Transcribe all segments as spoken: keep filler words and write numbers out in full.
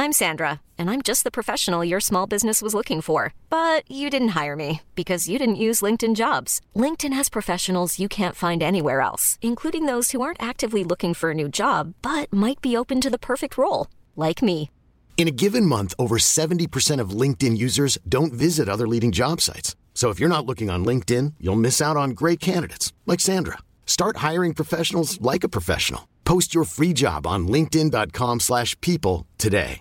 I'm Sandra, and I'm just the professional your small business was looking for. But you didn't hire me because you didn't use LinkedIn Jobs. LinkedIn has professionals you can't find anywhere else, including those who aren't actively looking for a new job, but might be open to the perfect role, like me. In a given month, over seventy percent of LinkedIn users don't visit other leading job sites. So if you're not looking on LinkedIn, you'll miss out on great candidates like Sandra. Start hiring professionals like a professional. Post your free job on linkedin.com slash people today.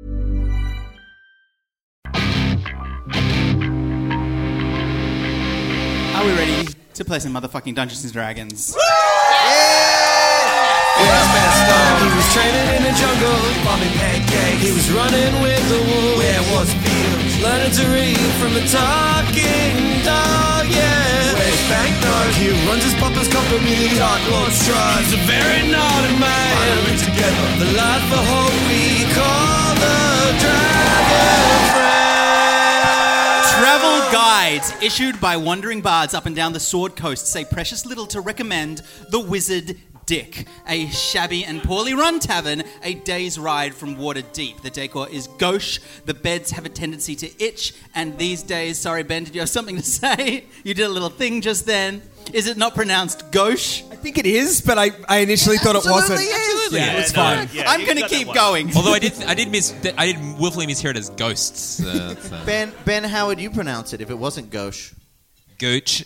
Are we ready to play some motherfucking Dungeons and Dragons? He was training in the jungle, bombing pancakes. He was running with the wolves. Where was Fields? Learning to read from the talking dog, yeah. Where's Banknote? He runs his papa's company. Dark Lord Strahd. He's a very naughty man. Finally together. The life for hope we call the Dragon Friend. Travel guides issued by wandering bards up and down the Sword Coast say precious little to recommend the Wizard Dick, a shabby and poorly run tavern a day's ride from Waterdeep. The decor is gauche, the beds have a tendency to itch, and these days, sorry Ben, did you have something to say? You did a little thing just then. Is it not pronounced gauche? I think it is, but I, I initially thought it wasn't. Absolutely Yeah, is. it's fine. Yeah, I'm you going to got that keep one. going. Although I did, I did miss, I did willfully mishear it as ghosts. Uh, so. Ben, Ben, how would you pronounce it if it wasn't gauche? Gooch.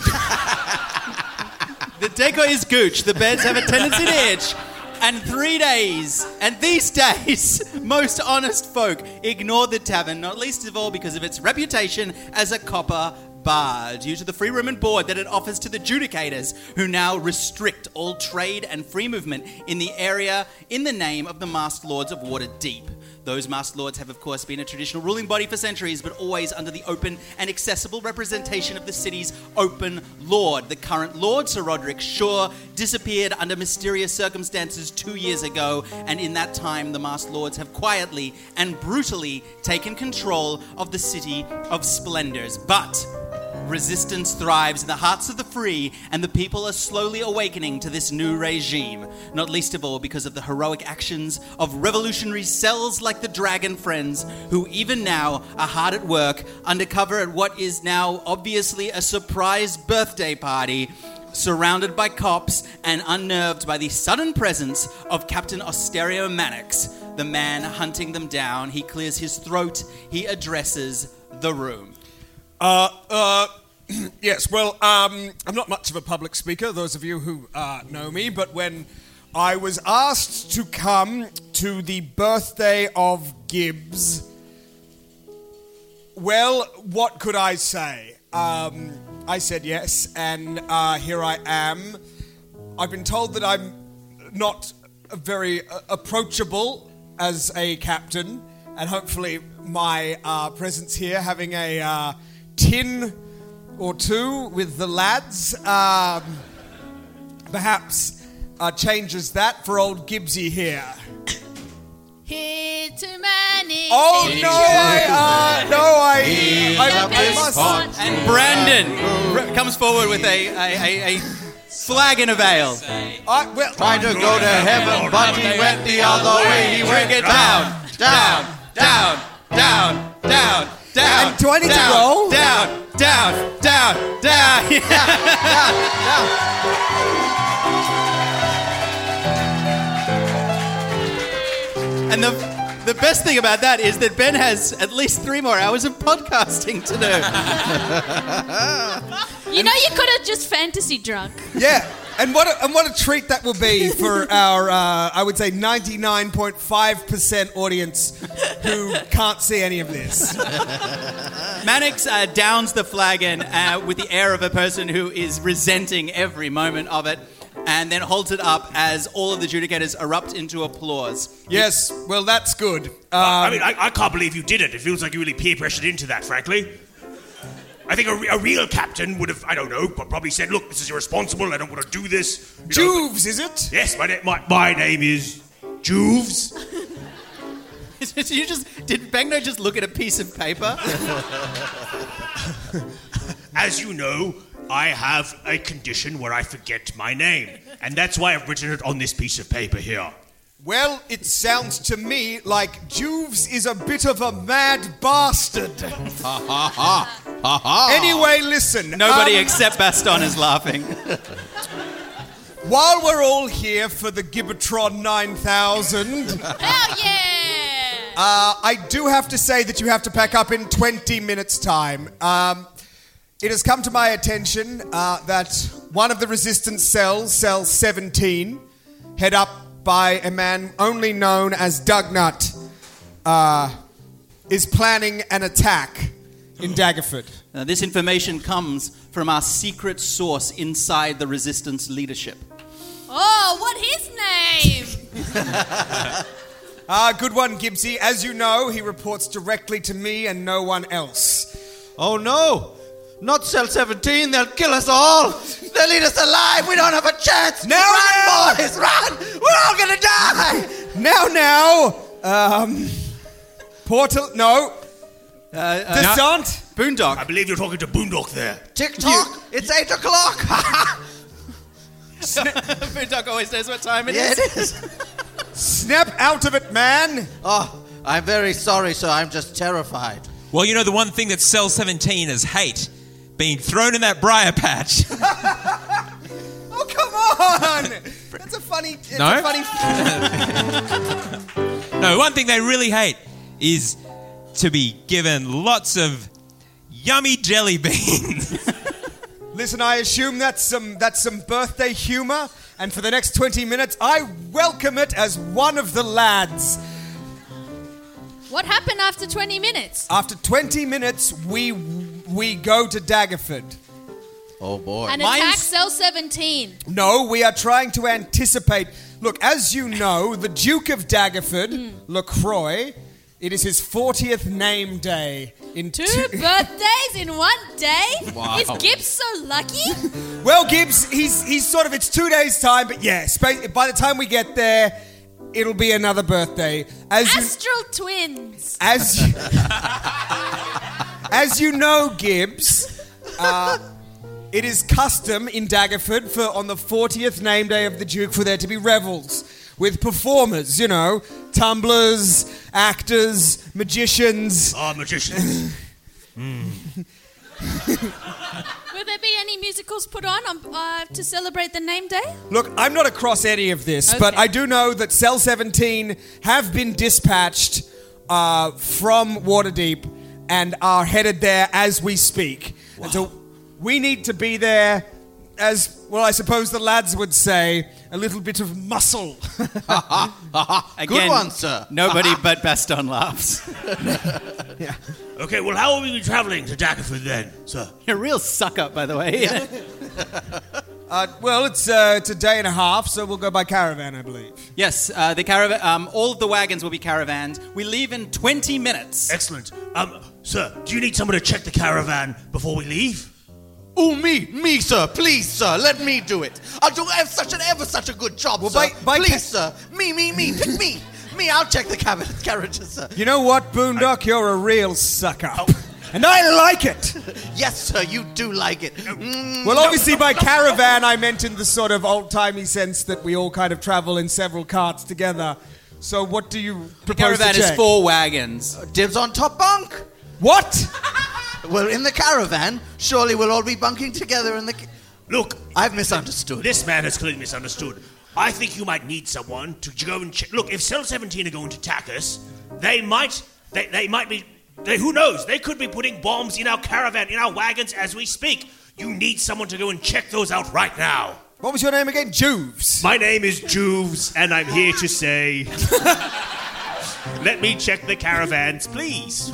The decor is gooch, the beds have a tendency to itch, and three days, and these days, most honest folk ignore the tavern, not least of all because of its reputation as a copper bar, due to the free room and board that it offers to the judicators, who now restrict all trade and free movement in the area in the name of the Masked Lords of Waterdeep. Those Masked Lords have, of course, been a traditional ruling body for centuries, but always under the open and accessible representation of the city's open lord. The current lord, Sir Roderick Shaw, disappeared under mysterious circumstances two years ago, and in that time, the Masked Lords have quietly and brutally taken control of the City of Splendors. But resistance thrives in the hearts of the free, and the people are slowly awakening to this new regime, not least of all because of the heroic actions of revolutionary cells like the Dragon Friends, who even now are hard at work undercover at what is now obviously a surprise birthday party, surrounded by cops and unnerved by the sudden presence of Captain Austerio Mannix, the man hunting them down. He clears his throat, he addresses the room. Uh, uh, yes, well, um, I'm not much of a public speaker, those of you who uh, know me, but when I was asked to come to the birthday of Gibbs, well, what could I say? Um, I said yes, and uh, here I am. I've been told that I'm not very uh, approachable as a captain, and hopefully my uh, presence here, having a uh, tin or two with the lads, um, perhaps uh, changes that for old Gibbsy here. Here to manage. Oh no, I, uh, no, I, I, I must. And Brandon r- comes forward with a, a, a, a flagon of ale. I, well, Tried to go to heaven, but he went the other way. He went down, down, down, down, down, down. And do I need to down, roll? Down, down, down, down. And the the best thing about that is that Ben has at least three more hours of podcasting to do. You know, you could have just fantasy drunk. Yeah, and what a, and what a treat that will be for our, uh, I would say, ninety-nine point five percent audience who can't see any of this. Mannix uh, downs the flagon uh, with the air of a person who is resenting every moment of it, and then holds it up as all of the judicators erupt into applause. Yes, well, that's good. Um, I mean, I, I can't believe you did it. It feels like you really peer pressured into that, frankly. I think a, re- a real captain would have, I don't know, but probably said, look, this is irresponsible, I don't want to do this. You know, Juves, is it? Yes, my, na- my, my name is Juves. Did you just, did Banknote just look at a piece of paper? As you know, I have a condition where I forget my name, and that's why I've written it on this piece of paper here. Well, it sounds to me like Juves is a bit of a mad bastard. Ha ha ha. Ha ha. Anyway, listen. Nobody um, except Baston is laughing. While we're all here for the Gibbetron nine thousand, Hell yeah! uh, I do have to say that you have to pack up in twenty minutes' time. Um, it has come to my attention uh, that one of the resistance cells, cell seventeen, head up by a man only known as Dugnut, uh, is planning an attack in Daggerford. Now, this information comes from our secret source inside the Resistance leadership. Oh, what his name? Ah, good one, Gibbsy. As you know, he reports directly to me and no one else. Oh no! Not Cell seventeen, they'll kill us all! They'll eat us alive! We don't have a chance! Now, run, now! boys, run! We're all gonna die! Now, now, um, Portal, no, Uh, uh, Descent, Boondock. I believe you're talking to Boondock there. Tick-tock! It's eight o'clock! Boondock always knows what time it Yeah, is. it is. snap out of it, man. Oh, I'm very sorry, sir. I'm just terrified. Well, you know the one thing that Cell seventeen is hate? Being thrown in that briar patch. Oh, come on! That's a funny, it's No? a funny... No, one thing they really hate is to be given lots of yummy jelly beans. Listen, I assume that's some that's some birthday humor, and for the next twenty minutes, I welcome it as one of the lads. What happened after twenty minutes? After twenty minutes, we we go to Daggerford. Oh, boy. And Mine's- attack cell seventeen. No, we are trying to anticipate. Look, as you know, the Duke of Daggerford, LaCroix, it is his fortieth name day in Two two. birthdays in one day? Wow. Is Gibbs so lucky? Well, Gibbs, he's he's sort of, it's two days' time, but yeah, spa- by the time we get there, it'll be another birthday. As you, Astral twins. as you, as you know, Gibbs, uh, it is custom in Daggerford for on the fortieth name day of the Duke for there to be revels with performers, you know, tumblers, actors, magicians. Ah, magicians. Will there be any musicals put on um, uh, to celebrate the name day? Look, I'm not across any of this, but Okay. I do know that Cell seventeen have been dispatched uh, from Waterdeep and are headed there as we speak. And so we need to be there as, well, I suppose the lads would say, a little bit of muscle. Again, Good one, sir. Nobody but Baston laughs. Okay, well, how will we be traveling to Daggerford then, sir? You're a real suck-up, by the way. Uh, well, it's uh, it's a day and a half, so we'll go by caravan, I believe. Yes, uh, the caravan. Um, all of the wagons will be caravans. We leave in twenty minutes. Excellent. Um, sir, do you need someone to check the caravan before we leave? Oh, me, me, sir. Please, sir. Let me do it. I'll do ever such an ever such a good job, Well, sir. by- by Please, ca- sir. Me, me, me. Pick me. Me, I'll check the cab- carriages, sir. You know what, Boondock? You're a real suck-up. And I like it. Yes, sir. You do like it. Mm, Well, obviously by caravan I meant in the sort of old-timey sense that we all kind of travel in several carts together. So what do you The propose caravan to is check? four wagons. dibs on top bunk. What? Well, in the caravan, surely we'll all be bunking together in the... Ca- Look, I've misunderstood. this man has clearly misunderstood. I think you might need someone to go and check. Look, if Cell seventeen are going to attack us, they might, they, they might be, they, who knows? They could be putting bombs in our caravan, in our wagons as we speak. You need someone to go and check those out right now. What was your name again? Juves. My name is Juves, and I'm here to say, let me check the caravans, please.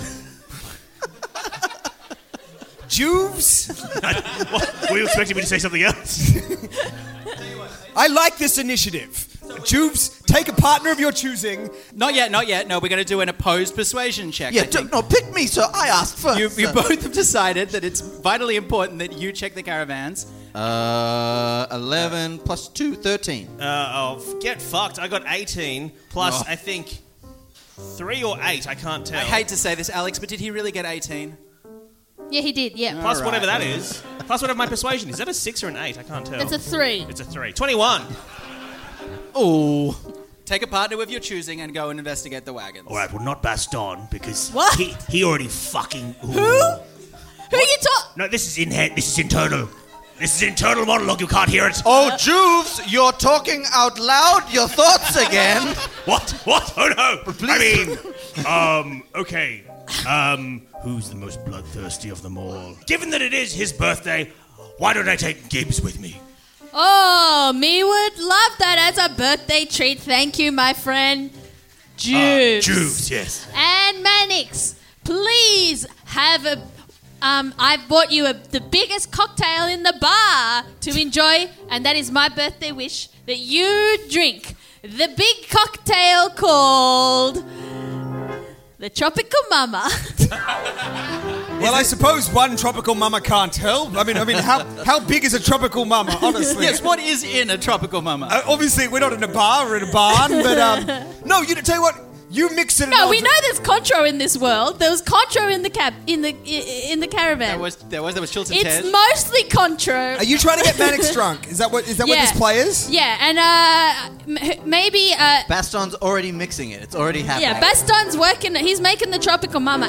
Juves? What, were you expecting me to say something else? I like this initiative. Juves, take a partner of your choosing. Not yet, not yet. No, we're going to do an opposed persuasion check. Yeah, I do, think. no, pick me, sir. I asked first. You, you sir. both have decided that it's vitally important that you check the caravans. Uh, eleven plus two, thirteen. Uh, oh, get fucked. I got eighteen plus, I think, three or eight. I can't tell. I hate to say this, Alex, but did he really get eighteen? Yeah, he did, yeah. Plus All whatever right. that is. Plus whatever my persuasion is. Is that a six or an eight? I can't tell. It's a three. It's a three. twenty-one. Oh. take a partner of your choosing and go and investigate the wagons. All right, well, not Baston, because What? he he already fucking... Ooh. Who? Who are you talking? No, this is in head. This is internal. This is internal monologue. You can't hear it. Oh, Juves, you're talking out loud. Your thoughts again. What? What? Oh no! I mean, um, okay. Um, who's the most bloodthirsty of them all? Given that it is his birthday, why don't I take Gibbs with me? Oh, me would love that as a birthday treat. Thank you, my friend. Juves. Uh, Juves, yes. And Mannix, please have a... Um, I've bought you a, the biggest cocktail in the bar to enjoy, and that is my birthday wish, that you drink the big cocktail called the Tropical Mama. Well, I suppose one tropical mama can't help. I mean, I mean, how how big is a tropical mama? Honestly, Yes, what is in a tropical mama? Uh, obviously, we're not in a bar or in a barn, but um, no. You tell you what, you mix it. No, in we know there's Contro in this world. There was Contro in the cab in the i- in the caravan. There was there was there was Chilton It's Ted. mostly Contro. Are you trying to get Mannix drunk? Is that what is that what Yeah. this play is? Yeah, and uh, m- maybe uh, Baston's already mixing it. It's already happening. yeah, Baston's working. He's making the Tropical Mama.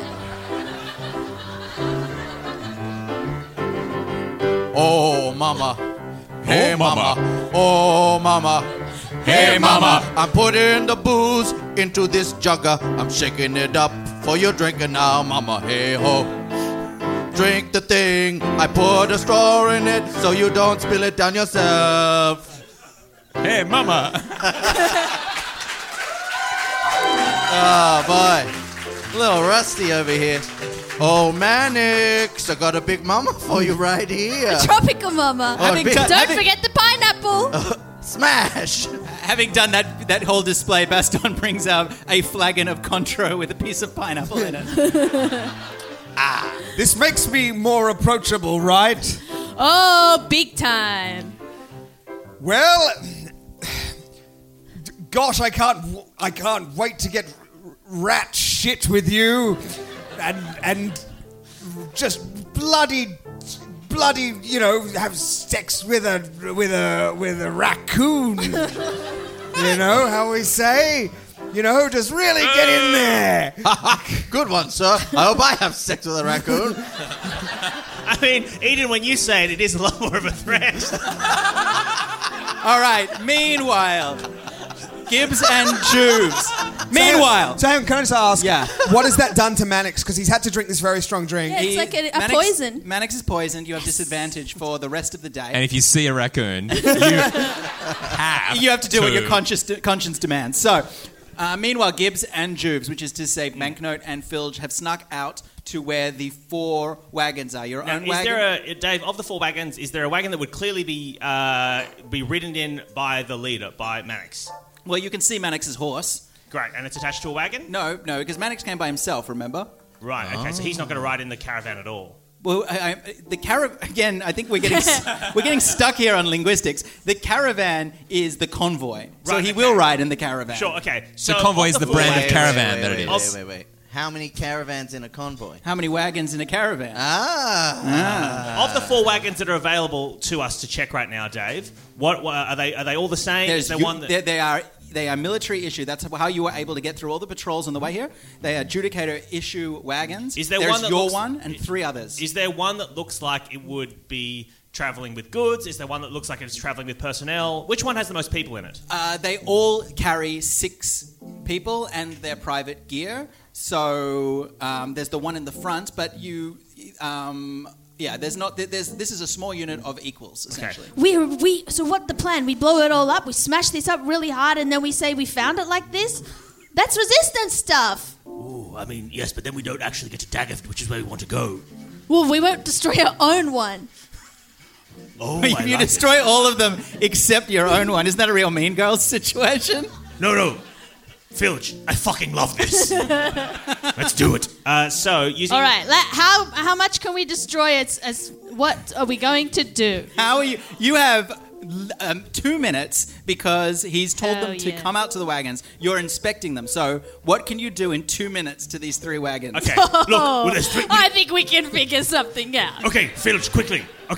Oh, mama. Hey, mama. Oh, mama. Hey, mama. I'm putting the booze into this jugger. I'm shaking it up for your drinking now, mama. Hey, ho. Drink the thing. I put a straw in it so you don't spill it down yourself. Hey, mama. Oh, boy. A little rusty over here. Oh, Mannix, I got a big mama for you right here. Tropical Mama. Oh, big- Don't having- forget the pineapple. Smash! Having done that that whole display, Baston brings out a flagon of Contro with a piece of pineapple in it. This makes me more approachable, right? Oh, big time. Well, gosh, I can't, I can't wait to get rat shit with you, and and just bloody, bloody, you know, have sex with a with a with a raccoon. You know how we say, you know, just really get in there. Good one, sir. I hope I have sex with a raccoon. I mean, Eden, when you say it, it is a lot more of a threat. All right. Meanwhile, Gibbs and Juves. Meanwhile, so hang on, can I just ask? Yeah. What has that done to Mannix? Because he's had to drink this very strong drink. Yeah, it's he- like a, a Mannix- poison. Mannix is poisoned. You have disadvantage for the rest of the day. And if you see a raccoon, you have You have to do what to. your conscience, conscience demands. So, uh, meanwhile, Gibbs and Juves, which is to say Banknote and Filge, have snuck out to where the four wagons are. Your Now, own is wagon. there a Dave of the four wagons? Is there a wagon that would clearly be uh, be ridden in by the leader, by Mannix? Well, you can see Mannix's horse. Great, and it's attached to a wagon. No, no, because Mannix came by himself. Remember? Right. Okay, so he's not going to ride in the caravan at all. Well, I, I, the caravan again. I think we're getting s- we're getting stuck here on linguistics. The caravan is the convoy, so Right, he okay. will ride in the caravan. Sure. Okay. So The convoy of is the four brand of wagons- caravan wait, that wait, it wait, is. Wait, wait, wait. How many caravans in a convoy? How many wagons in a caravan? Ah. Of the four wagons that are available to us to check right now, Dave, what, what are they? Are they all the same? There's is there you- one that? they, they are they are military issue. That's how you were able to get through all the patrols on the way here. They are Judicator issue wagons. Is there There's one that your looks- one and three others? Is there one that looks like it would be traveling with goods? Is there one that looks like it's traveling with personnel? Which one has the most people in it? Uh, they all carry six people and their private gear. So um, there's the one in the front, but you, um, yeah, there's not. There's this is a small unit of equals essentially. We we so what the plan? We blow it all up. We smash this up really hard, and then we say we found it like this. That's resistance stuff. Ooh, I mean, yes, but then we don't actually get to Daggerford, which is where we want to go. Well, we won't destroy our own one. Oh, you I you like destroy all of them except your own one. Isn't that a real Mean Girls situation? it. No, no. Filch, I fucking love this. Let's do it. Uh, so, using... All right. Let, how how much can we destroy it? As what are we going to do? How are you? You have um, two minutes because he's told Oh, them to yeah. come out to the wagons. You're inspecting them. So what can you do in two minutes to these three wagons? Okay, look, well, there's three... I think we can figure something out. Okay, Filch, quickly. Okay,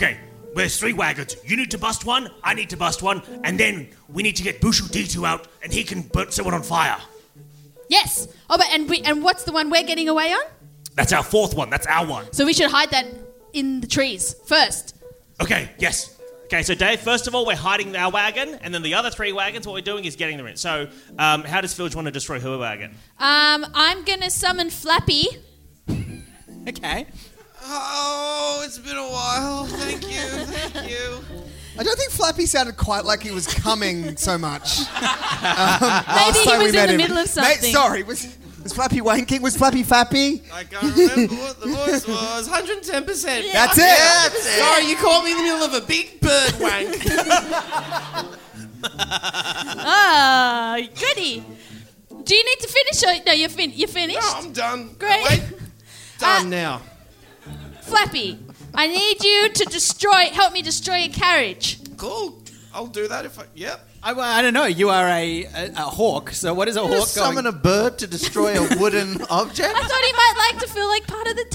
there's three wagons. You need to bust one, I need to bust one, and then we need to get Bushu D two out, and he can burn someone on fire. Yes. Oh, but and we, and what's the one we're getting away on? That's our fourth one. That's our one. So we should hide that in the trees first. Okay, yes. Okay, so Dave, first of all, we're hiding our wagon, and then the other three wagons, what we're doing is getting them in. So, um, how does Filge want to destroy her wagon? Um, I'm going to summon Flappy. Okay. Oh, it's been a while. Thank you, thank you. I don't think Flappy sounded quite like he was coming so much. Um, Maybe he was in the middle of something. Mate, sorry, was, was Flappy wanking? Was Flappy Fappy? I can't remember what the voice was. one hundred ten percent. That's it. Yeah, that's it. Sorry, you caught me in the middle of a big bird wank. Ah, goody. Do you need to finish? Or, no, you're, fin- you're finished? No, I'm done. Great. Wait. Done Uh, now. Flappy, I need you to destroy, help me destroy a carriage. Cool. I'll do that if I... Yep. I, I don't know. You are a, a, a hawk, so what is a You hawk just going... summon a bird to destroy a wooden object? I thought he might like to feel like part of the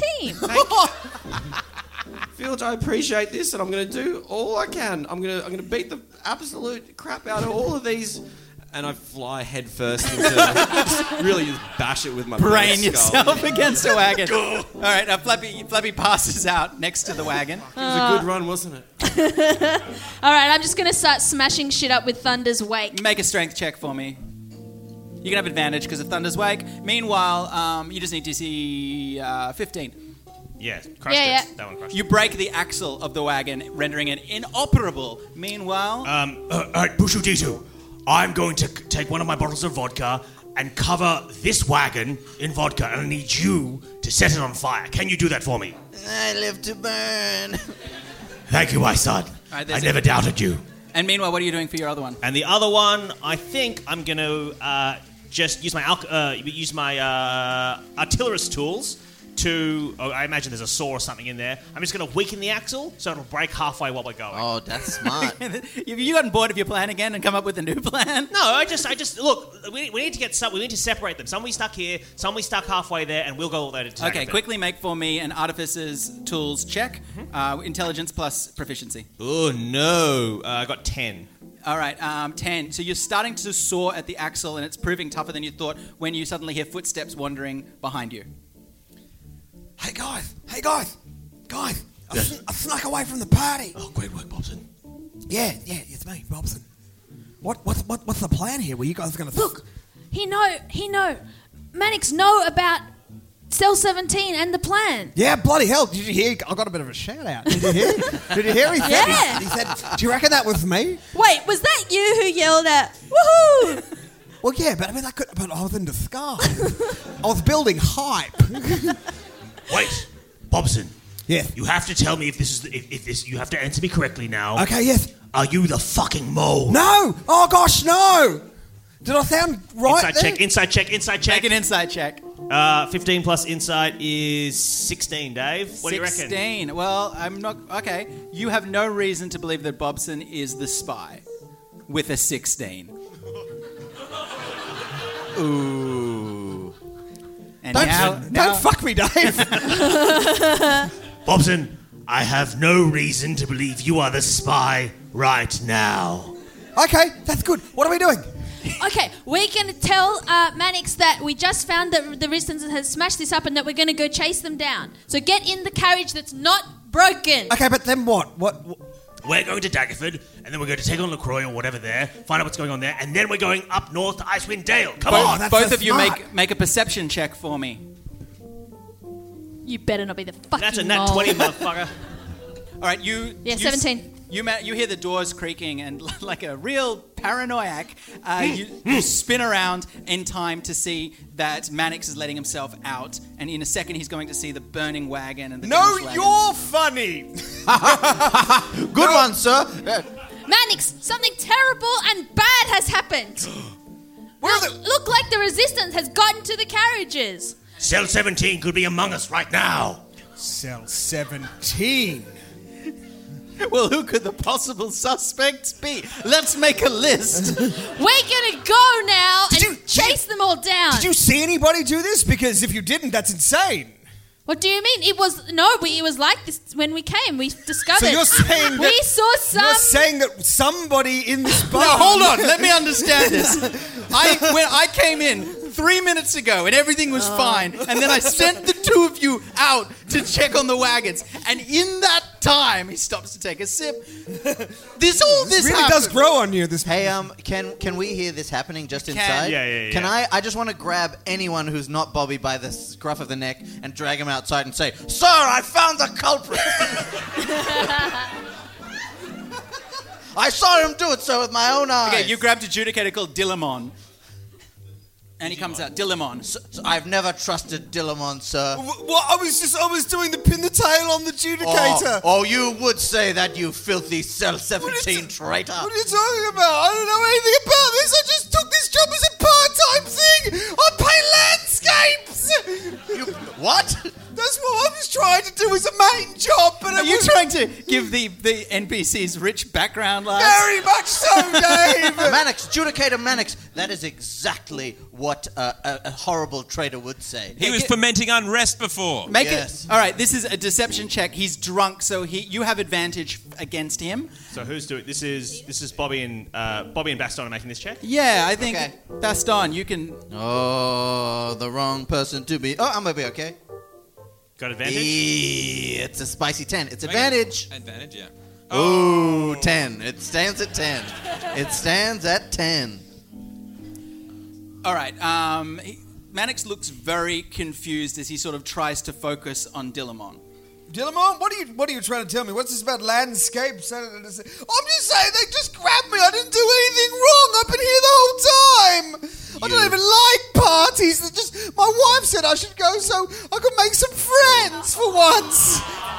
team. Filge, I appreciate this, and I'm going to do all I can. I'm going to I'm going to beat the absolute crap out of all of these, and I fly head first into just really just bash it with my Brain bird skull. yourself against a wagon. All right, uh, Flappy, Flappy passes out next to the wagon. It was a good run, wasn't it? All right, I'm just going to start smashing shit up with Thunder's Wake. Make a strength check for me. You can have advantage because of Thunder's Wake. Meanwhile, um, you just need to see uh, fifteen. Yeah, crushed Yeah, it. yeah. That one crushed You break the axle of the wagon, rendering it inoperable. Meanwhile... Um, uh, all right, Bushu D two. I'm going to c- take one of my bottles of vodka and cover this wagon in vodka, and I need you to set it on fire. Can you do that for me? I live to burn. Thank you, my son. right, I there's never a- doubted you. And meanwhile, what are you doing for your other one? And the other one, I think I'm going to uh, just use my al- uh, use my uh, artillerist tools to... Oh, I imagine there's a saw or something in there. I'm just going to weaken the axle so it'll break halfway while we're going. Oh, that's smart. Have you gotten bored of your plan again and come up with a new plan? No, I just, I just look. We, we need to get some. We need to separate them. Some we stuck here, some we stuck halfway there, and we'll go all the way to Okay, Tagaford. quickly make for me an artificer's tools check. Uh, intelligence plus proficiency. Oh no, uh, I got ten. All right, um, ten. So you're starting to saw at the axle, and it's proving tougher than you thought when you suddenly hear footsteps wandering behind you. Hey guys, hey guys, guys! I, sn- I snuck away from the party. Oh, great work, Bobson. Yeah, yeah, it's me, Bobson. What, what's, what, what's the plan here? Were you guys going to Look, he know, he know. Mannix know about Cell seventeen and the plan. Yeah, bloody hell! Did you hear? I got a bit of a shout out. Did you hear? Did you hear? He said, Yeah. he, he said, "Do you reckon that was me?" Wait, was that you who yelled out, woohoo? Well, yeah, but I mean, I could. But I was in disguise. I was building hype. Wait, Bobson. Yes. You have to tell me if this is the, if, if this. You have to answer me correctly now. Okay. Yes. Are you the fucking mole? No. Oh gosh, no. Did I sound right? Inside there? check, inside check, inside check. Make an insight check. Uh, fifteen plus insight is sixteen, Dave. What do you reckon? sixteen. Well, I'm not... Okay. You have no reason to believe that Bobson is the spy with a sixteen. Ooh. And Don't, now, don't now- fuck me, Dave. Bobson, I have no reason to believe you are the spy right now. Okay, that's good. What are we doing? Okay, we're going to tell uh, Mannix that we just found that the Resistance has smashed this up and that we're going to go chase them down. So get in the carriage that's not broken. Okay, but then what? What? what? We're going to Daggerford, and then we're going to take on LaCroix or whatever there, find out what's going on there, and then we're going up north to Icewind Dale. Come both on! that's both so of you smart. make make a perception check for me. You better not be the fucking That's a nat mole. twenty, motherfucker. All right, you... Yeah, you seventeen. You, ma- you hear the doors creaking and like a real paranoiac, uh, you, you spin around in time to see that Mannix is letting himself out, and in a second he's going to see the burning wagon and the No, finished wagon. you're funny. Good one, sir. Yeah. Mannix, something terrible and bad has happened. Where are look, the? look like the Resistance has gotten to the carriages. Cell seventeen could be among us right now. Cell seventeen. Well, who could the possible suspects be? Let's make a list. We're gonna go now Did and you- chase them all down. Did you see anybody do this? Because if you didn't, that's insane. What do you mean? It was no, we, it was like this when we came. We discovered. So you're saying we that, saw some. You're saying that somebody in this bar. No, hold on. Let me understand this. I when I came in three minutes ago and everything was fine, and then I sent the two of you out to check on the wagons, and in that time he stops to take a sip. This all this really happened. does grow on you. This. Hey, um, can can we hear this happening just Can. inside? Yeah, yeah, yeah. Can I? I just want to grab anyone who's not Bobby by the scruff of the neck and drag him outside and say, "Sir, I found the culprit." I saw him do it, sir, with my own eyes. Okay, you grabbed a adjudicator called Dillamon. And he comes out, Dillamon. So, so I've never trusted Dillamon, sir. Well, I was just, I was doing the pin the tail on the adjudicator. Oh, oh, you would say that, you filthy Cell seventeen traitor. What are you talking about? I don't know anything about this. I just took this job as a part-time thing. I paint landscapes. You, what? That's what I was trying to do as a main job. But Are you trying to give the, the N P Cs rich background lives? Very much so, Dave. Mannix, Judicator Mannix, that is exactly what uh, a, a horrible traitor would say. He was fomenting unrest before. Make Yes. it. All right, this is a deception check. He's drunk, so he you have advantage against him. So who's doing this? Is this is Bobby and uh, Bobby and Baston are making this check? Yeah, I think Okay. Baston, you can. Oh, the wrong person to be. Oh, I'm gonna be okay. Got advantage. Eee, it's a spicy ten. It's advantage. Advantage, yeah. Oh, ten. It stands at ten. It stands at ten. All right. Um, he, Mannix looks very confused as he sort of tries to focus on Dillamon. Dillamon, what are you what are you trying to tell me? What's this about landscapes? I'm just saying they just grabbed me. I didn't do anything wrong. I've been here the whole time. I don't even like parties. They just my wife said I should go so I could make some friends for once.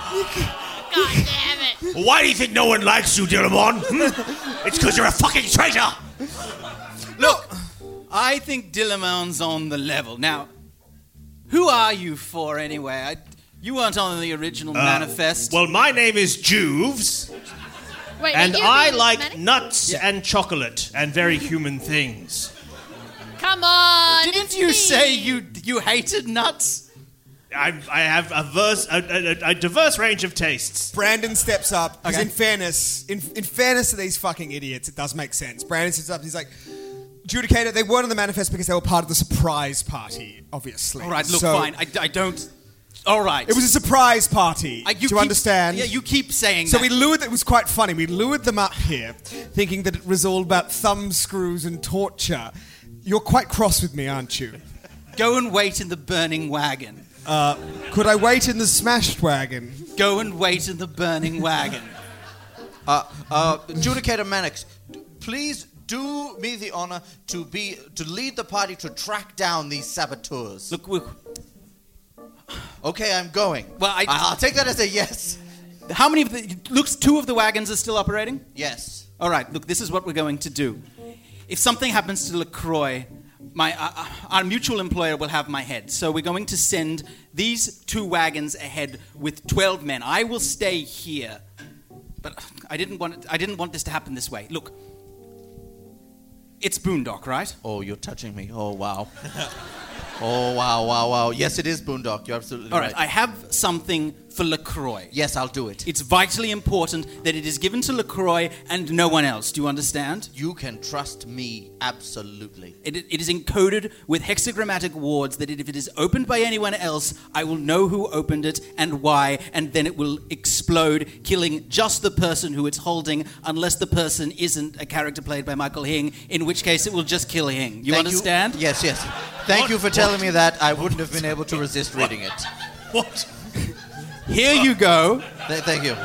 God damn it! Why do you think no one likes you, Dillamon? Hmm? It's because you're a fucking traitor. Look, I think Dillamon's on the level. Now, who are you for anyway? I, you weren't on the original Uh, manifest. Well, my name is Juves, Wait, and you I mean like Manny? nuts and chocolate and very human things. Come on! Didn't it's you me. say you you hated nuts? I, I have a, verse, a, a, a diverse range of tastes. Brandon steps up because, Okay. in fairness, in, in fairness to these fucking idiots, it does make sense. Brandon steps up and he's like, "Judicator, they weren't on the manifest because they were part of the surprise party, obviously." All right, look, So- fine. I, I don't. All right. It was a surprise party. I, you to keep- understand? Yeah, you keep saying So that. we lured. It was quite funny. We lured them up here, thinking that it was all about thumb screws and torture. You're quite cross with me, aren't you? Go and wait in the burning wagon. Uh, could I wait in the smashed wagon? Go and wait in the burning wagon. Uh, uh, Judicator Mannix, d- please do me the honor to be to lead the party to track down these saboteurs. Look, we, Okay, I'm going. Well, I- I'll take that as a yes. how many of the... Looks two of the wagons are still operating? Yes. All right, look, this is what we're going to do. If something happens to LaCroix, my, uh, our mutual employer will have my head. So we're going to send these two wagons ahead with twelve men. I will stay here. But I didn't want it, I didn't want this to happen this way. Look, it's Boondock, right? Oh, you're touching me. Oh, wow. Oh, wow, wow, wow. Yes, it is Boondock. You're absolutely All right. right, I have something for LaCroix. Yes, I'll do it. It's vitally important that it is given to LaCroix and no one else. Do you understand? You can trust me, absolutely. It, it is encoded with hexagrammatic wards that if it is opened by anyone else, I will know who opened it and why, and then it will explode, killing just the person who it's holding, unless the person isn't a character played by Michael Hing, in which case it will just kill Hing. You Thank understand? Yes, yes. Thank What? you for telling me that. I wouldn't have been able to resist reading it. What? Here you go. Th- thank you.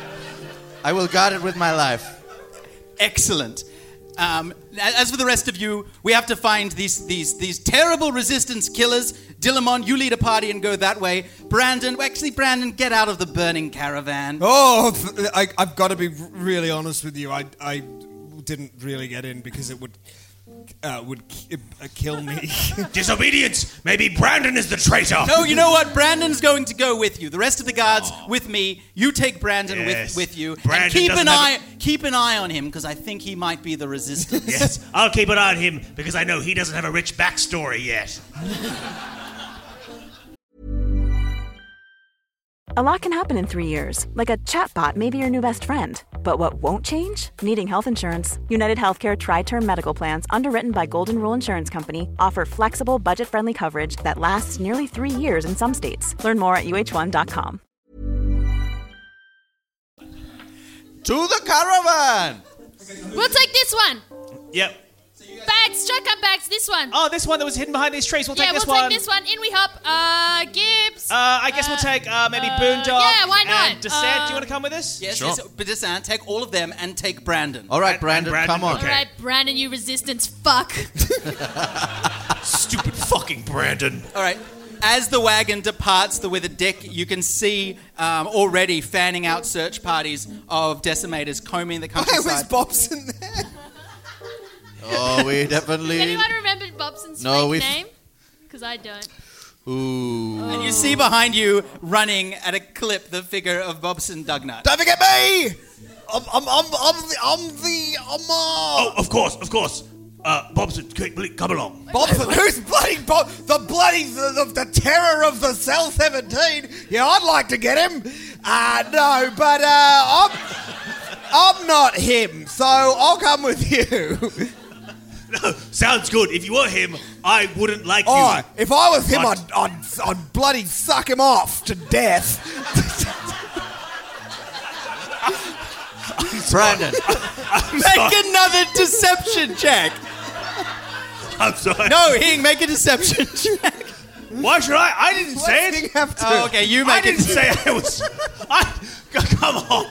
I will guard it with my life. Excellent. Um, as for the rest of you, we have to find these these these terrible resistance killers. Dillamon, you lead a party and go that way. Brandon, well, actually, Brandon, get out of the burning caravan. Oh, th- I, I've got to be r- really honest with you. I, I didn't really get in because it would uh, would ki- uh, kill me. Disobedience! Maybe Brandon is the traitor! No, you know what? Brandon's going to go with you. The rest of the guards with me. You take Brandon Yes. with, with you. Brandon and keep doesn't an have eye keep an eye on him because I think he might be the resistance. Yes, I'll keep an eye on him because I know he doesn't have a rich backstory yet. A lot can happen in three years, like a chatbot may be your new best friend. But what won't change? Needing health insurance. United Healthcare Tri-Term Medical Plans, underwritten by Golden Rule Insurance Company, offer flexible, budget-friendly coverage that lasts nearly three years in some states. Learn more at U H one dot com. To the caravan! We'll take this one. Yep. Bags, shotgun bags, this one. Oh, this one that was hidden behind these trees. We'll yeah, take this we'll one. take this one. In we hop. Uh, Gibbs. Uh, I guess we'll take uh, maybe Boondock. yeah, why not? And Descent. Uh, Do you want to come with us? Yes, Sure. yes, but Descent, take all of them and take Brandon. All right, And- Brandon, and Brandon, come on. okay. All right, Brandon, you resistance fuck. Stupid fucking Brandon. All right. As the wagon departs the withered deck, you can see um, already fanning out search parties of decimators combing the Why was countryside. Bobson there? Oh, we definitely... Anyone remember Bobson's No, fake we've- name? Because I don't. Ooh. And you see behind you, running at a clip, the figure of Bobson Dugnut. Don't forget me! I'm, I'm, I'm, I'm the, I'm the, I'm, uh... Oh, of course, of course. Uh, Bobson, quick, come along. Bobson, who's bloody Bob? The bloody the, the, the terror of the Cell seventeen. Yeah, I'd like to get him. Uh, no, but uh, I'm I'm not him, so I'll come with you. No, sounds good. If you were him, I wouldn't like Oh, you. if I was him, But- I'd, I'd I'd bloody suck him off to death. Brandon. Make another deception check. I'm sorry. No, Hing, make a deception check. Why should I? I didn't say Let's it. have to. Oh, okay, you I make didn't it. say I was. I, come on.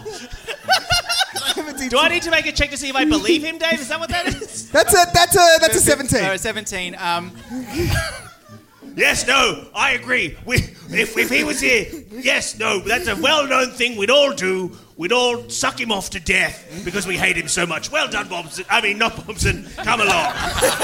Do I need to make a check to see if I believe him, Dave? Is that what that is? That's a that's a that's a seventeen. Oh, seventeen. Um, Yes, no, I agree. We, if, if he was here, yes, no, that's a well-known thing we'd all do. We'd all suck him off to death because we hate him so much. Well done, Bobson. I mean, not Bobson. Come along.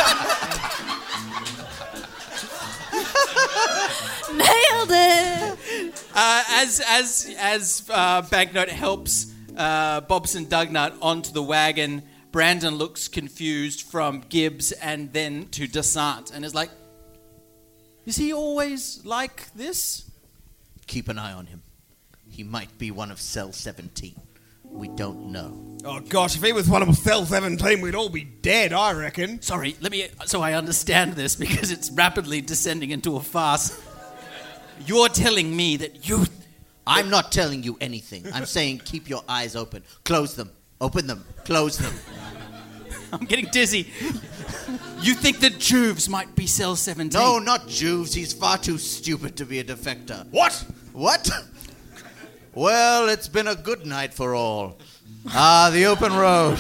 Nailed it. uh, as as as uh, Banknote helps uh, Bobson Dugnut onto the wagon, Brandon looks confused from Gibbs and then to Descent and is like, "Is he always like this?" Keep an eye on him. He might be one of Cell seventeen. We don't know. Oh gosh, if he was one of Cell seventeen, we'd all be dead, I reckon. Sorry, let me so I understand this because it's rapidly descending into a farce. You're telling me that you... I'm not telling you anything. I'm saying keep your eyes open. Close them. Open them. Close them. I'm getting dizzy. You think that Juves might be Cell seventeen? No, not Juves. He's far too stupid to be a defector. What? What? Well, it's been a good night for all. Ah, the open road.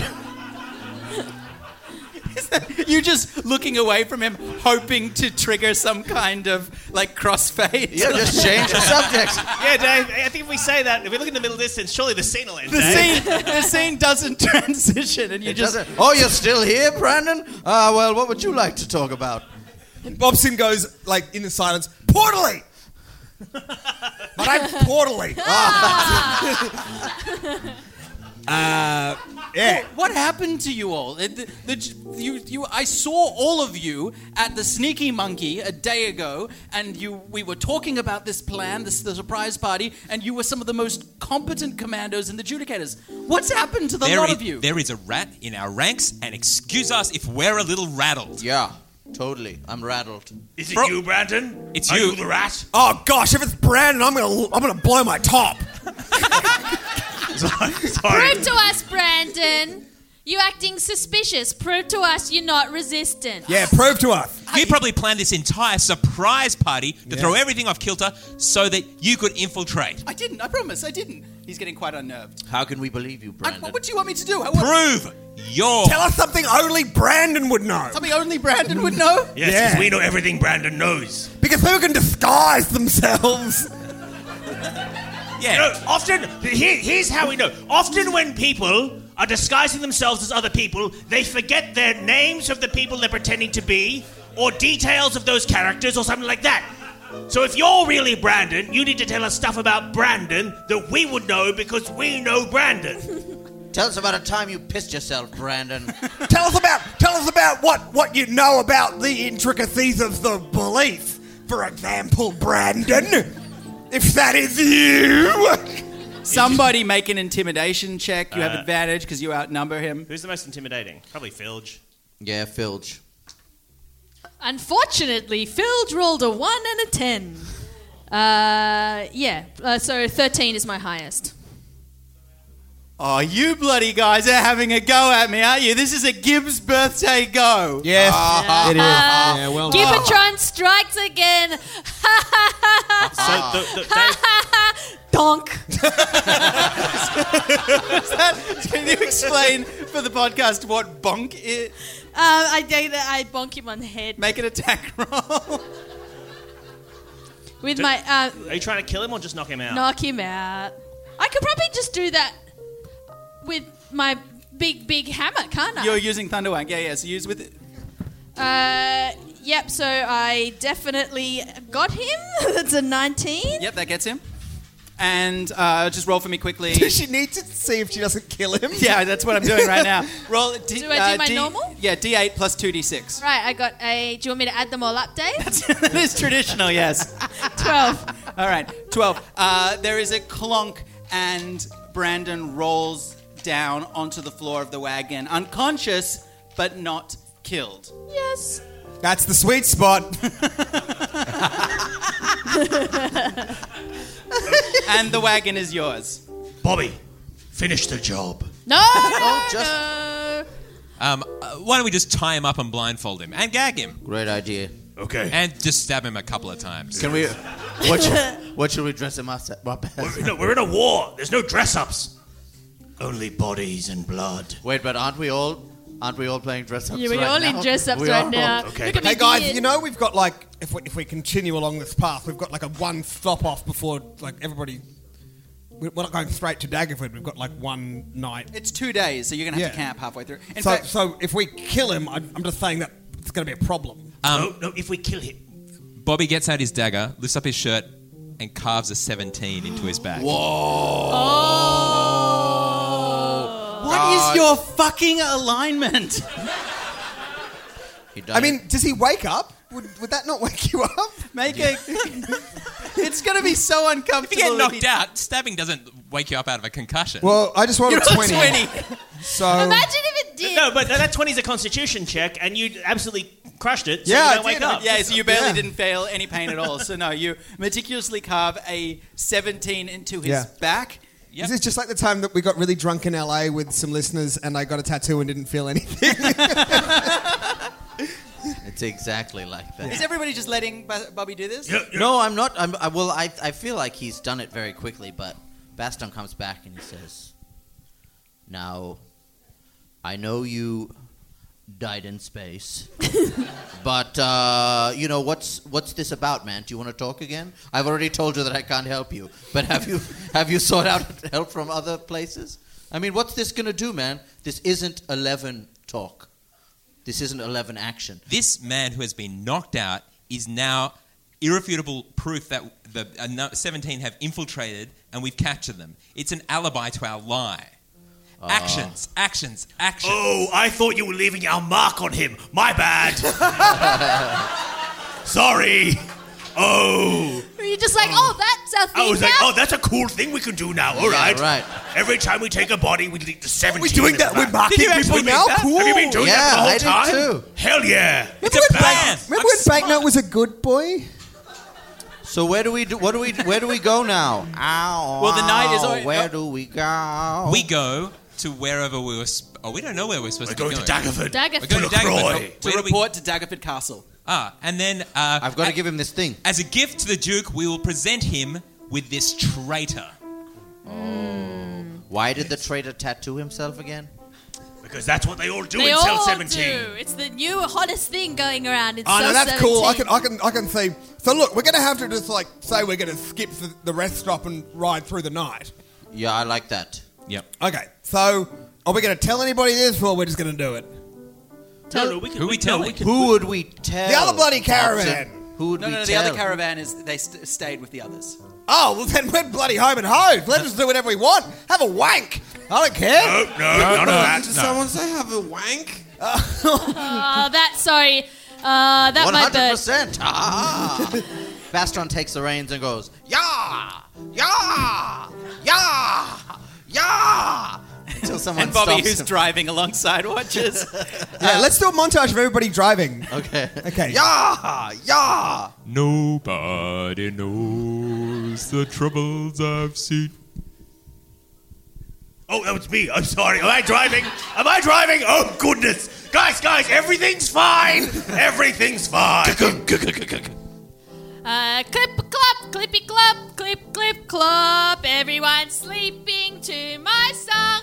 You just looking away from him, hoping to trigger some kind of like crossfade. Yeah, just change the subject. Yeah, Dave, I think if we say that, if we look in the middle distance, surely the scene will end, The Dave. scene, the scene doesn't transition, and you It just. doesn't- Oh, you're still here, Brandon? Ah, well, what would you like to talk about? Bobson goes, like, in the silence, Portally! My name's Portally. uh, yeah. What happened to you all? It- the- the- you, you, I saw all of you at the Sneaky Monkey a day ago, and you, we were talking about this plan, this the surprise party, and you were some of the most competent commandos and adjudicators. What's happened to the There lot i- of you? There is a rat in our ranks, and excuse us if we're a little rattled. Yeah, totally. I'm rattled. Is it Bro- you, Brandon? It's Are you. you the rat? Oh gosh, if it's Brandon, I'm gonna I'm gonna blow my top. Sorry. Prove to us, Brandon. You acting suspicious. Prove to us you're not resistant. Yeah, prove to us. You probably planned this entire surprise party to throw everything off kilter so that you could infiltrate. I didn't. I promise. I didn't. He's getting quite unnerved. How can we believe you, I, Brandon? what do you want me to do? I want Prove your... Tell us something only Brandon would know. something only Brandon would know. Yes, because Yeah. we know everything Brandon knows. Because people can disguise themselves. Yeah. You know, often, here, here's how we know. Often when people are disguising themselves as other people, they forget their names of the people they're pretending to be, or details of those characters, or something like that. So if you're really Brandon, you need to tell us stuff about Brandon that we would know because we know Brandon. Tell us about a time you pissed yourself, Brandon. Tell us about tell us about what, what you know about the intricacies of the belief. For example, Brandon. If that is you. Somebody make an intimidation check. You have Uh, advantage because you outnumber him. Who's the most intimidating? Probably Filge. Yeah, Filge. Unfortunately, Filge rolled a one and a ten. Uh, yeah, uh, so thirteen is my highest. Oh, you bloody guys are having a go at me, aren't you? This is a Gibbs birthday go. Yes, it is. Yeah, well done. Gibbotron strikes again. So the, the, Dave, Donk. Is that, can you explain for the podcast what bonk is? Uh, I did that. I bonk him on the head Make an attack roll. with my uh, are you trying to kill him or just knock him out? knock him out. I could probably just do that with my big big hammer, can't I? You're using Thunderwhack. Yeah, yeah. So use with it. Uh, yep. So I definitely got him. That's a nineteen. Yep, that gets him. And uh, just roll for me quickly. Does she need to see if she doesn't kill him? Yeah, that's what I'm doing right now. Roll. D, Do I do uh, my D, normal? Yeah, D eight plus two D six. Right. I got a. Do you want me to add them all up, Dave? That is traditional, yes. Twelve. All right, twelve. Uh, there is a clonk, and Brandon rolls down onto the floor of the wagon, unconscious but not killed. Yes. That's the sweet spot. And the wagon is yours. Bobby, finish the job. No. Oh, no, just- no. Um, uh, why don't we just tie him up and blindfold him and gag him Great idea. Okay. and just stab him a couple of times? Can we... What should, what should we dress him up as? We're, no, we're in a war. There's no dress-ups. Only bodies and blood. Wait, but aren't we all... Aren't we all playing dress-ups Yeah, we're right all now? in dress-ups We right are. now. Okay. Look at Hey me guys, beard. you know we've got like if we, if we continue along this path, we've got like a one stop off before like everybody. We're not going straight to Daggerford. We've got like one night. It's two days, so you're going to have to Yeah. camp halfway through. In So fact, so if we kill him, I'm I'm just saying that it's going to be a problem. no, no, if we kill him. Bobby gets out his dagger, lifts up his shirt, and carves a seventeen into his back. what is your fucking alignment? He died. I mean, does he wake up? Would, would that not wake you up? Make a... It's going to be so If uncomfortable. you get knocked if he- out, stabbing doesn't wake you up out of a concussion. Well, I just rolled You're a twenty. twenty. So Imagine if it did. No, but that twenty is a constitution check, and you absolutely crushed it, so Yeah, you I don't wake did. up. Yeah, so you barely Yeah. didn't fail any pain at all. So no, you meticulously carve a seventeen into his Yeah. back. Yep. This is just like the time that we got really drunk in L A with some listeners, and I got a tattoo and didn't feel anything. it's exactly like that. Is everybody just letting Bo- Bobby do this? Yeah, yeah. No, I'm not. I'm, I, well, I, I feel like he's done it very quickly, but Baston comes back and he says, "Now, I know you died in space, but uh, you know what's what's this about, man? Do you want to talk again? I've already told you that I can't help you, but have you have you sought out help from other places? I mean, what's this gonna do, man? This isn't eleven talk. This isn't eleven action. This man who has been knocked out is now irrefutable proof that the uh, no- seventeen have infiltrated and we've captured them. It's an alibi to our lie. Actions, actions, actions. Oh, I thought you were leaving our mark on him. My bad. Sorry. Oh. You're just like, oh, that's our thing I was like, now? oh, that's a cool thing we can do now. All Yeah, right. right. Every time we take a body, we leave the seventeen. We're doing in that. the We're back. marking Did you people actually now. make that? Cool. Have you been doing Yeah, that the whole I did time? too. Hell yeah. It's a plan. Remember when Banknote was a good boy? So where do we do? What do we? Where do we go now? Ow! Well, the night is ow, already- Where do we go? We go to wherever we were. Sp- oh, we don't know where we're supposed We're to be going going. to Daggerford. Daggerford. We're going to To Daggerford. LaCroix. Where To do we- report to Daggerford Castle. Ah, and then uh, I've got to a- give him this thing. as a gift to the Duke, we will present him with this traitor. Why did the traitor tattoo himself again? Because that's what they all do They in Cell all seventeen. do. It's the new hottest thing going around. It's Oh, no, Cell that's cool. I seventeen. can, I can, I can see. So look, we're going to have to just like say we're going to skip the, the rest stop and ride through the night. Yeah, I like that. Yep. Okay, so are we going to tell anybody this, or we're just going to do it? No, no, we can. Who we no, telling? we can- Who would we tell? The other bloody Watson? caravan. Who would No, we no, no. The tell? other caravan is they st- stayed with the others. Oh, well then we're bloody home and hose. Let us do whatever we want. Have a wank. I don't care. No, no, none of that. Did No. someone say have a wank? Oh, that, sorry. Uh, that One might hundred be. percent. Ah. Bastron takes the reins and goes, "Yeah." yeah, yeah, yeah. Until someone And Bobby, stops who's him. driving alongside, watches. Yeah, let's do a montage of everybody driving. Okay. Okay. Yeah, yeah. Nobody knows the troubles I've seen. Oh, that was me. I'm sorry. Am I driving? Am I driving? Oh, goodness. Guys, guys, everything's fine. Everything's fine. Uh, clip clop, clippy clop, clip clip clop. Everyone's sleeping to my song.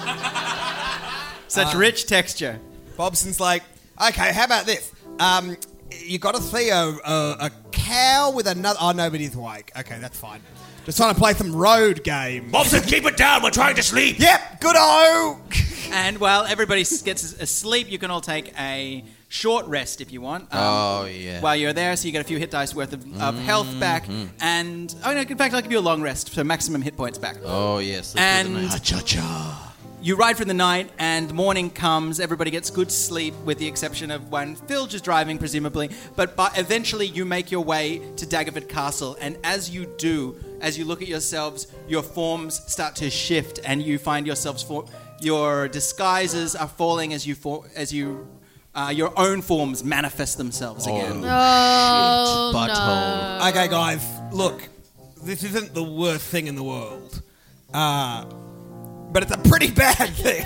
Such Uh, rich texture. Bobson's like, okay, how about this? Um, you got to see a, a, a cow with another... Oh, nobody's awake. Okay, that's fine. Just trying to play some road game. Bobson, keep it down. We're trying to sleep. Yep, good-o! And while everybody s- gets asleep, you can all take a short rest if you want. Um, Oh, yeah. While you're there, so you get a few hit dice worth of, of health back. And, oh no, in fact, I'll give you a long rest, so maximum hit points back. Oh, yes. And you ride for the night, and morning comes. Everybody gets good sleep, with the exception of when Filge is driving, presumably. But by, eventually, you make your way to Daggerford Castle, and as you do, as you look at yourselves, your forms start to shift, and you find yourselves for your disguises are falling as you for, as you uh, your own forms manifest themselves again. Oh, Butthole. no. Okay, guys, look. This isn't the worst thing in the world. Uh... But it's a pretty bad thing.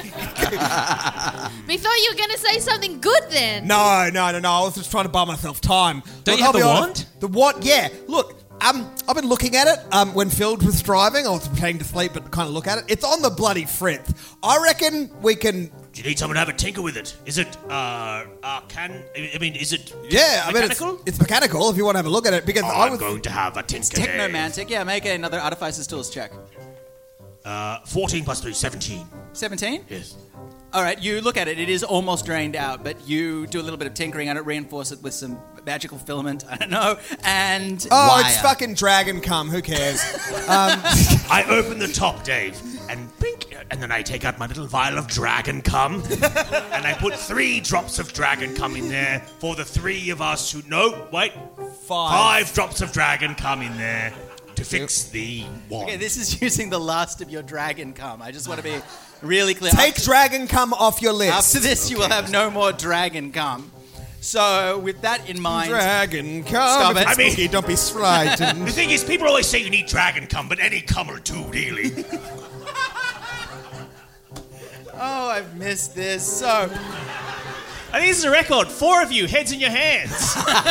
We thought you were going to say something good then. No, no, no, no. I was just trying to buy myself time. Don't Look, you have I'll be the honest. wand? The wand, yeah. Look, um, I've been looking at it. Um, when Phil was driving, I was pretending to sleep, but kind of look at it. It's on the bloody fritz. I reckon we can. Do you need someone to have a tinker with it? Is it, uh, uh, can, I mean, is it Yeah, I mean, mechanical? it's, it's mechanical if you want to have a look at it because Oh, I I'm was. going to have a tinker. Dave. Technomantic, yeah. Make another Artificer's Tools check. Uh, fourteen plus three, seventeen. seventeen? Yes. All right, you look at it. It is almost drained out, but you do a little bit of tinkering on it, reinforce it with some magical filament. I don't know, and Oh, Wire. it's fucking dragon cum. Who cares? I open the top, Dave, and blink, and then I take out my little vial of dragon cum, and I put three drops of dragon cum in there for the three of us who... No, wait. Five. Five drops of dragon cum in there to fix the wand. okay, this is using the last of your dragon cum. I just want to be really clear. Take after, dragon cum off your list. after this, you will have no more dragon cum. So, with that in mind, Dragon cum. Stop If it. it's I mean- spooky, don't be frightened. The thing is, people always say you need dragon cum, but any cum or two, really. oh, I've missed this. So, I think this is a record. Four of you, heads in your hands.